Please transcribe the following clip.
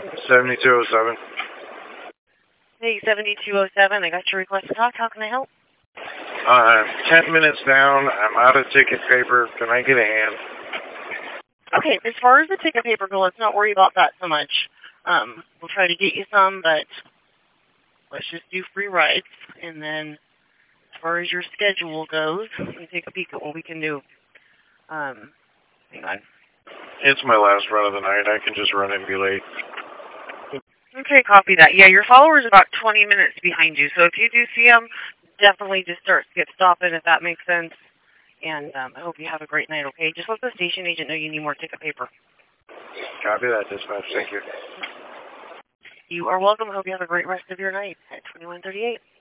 7207. Hey, 7207, I got your request to talk. How can I help? 10 minutes down. I'm out of ticket paper. Can I get a hand? Okay, as far as the ticket paper goes, let's not worry about that so much. We'll try to get you some, but let's just do free rides. And then as far as your schedule goes, let me take a peek at what we can do. Hang on. It's my last run of the night. I can just run and be late. Okay, copy that. Yeah, your follower's about 20 minutes behind you, so if you do see them, definitely just get stopping if that makes sense. And I hope you have a great night, okay? Just let the station agent know you need more ticket paper. Copy that, dispatch. Thank you. You are welcome. I hope you have a great rest of your night at 2138.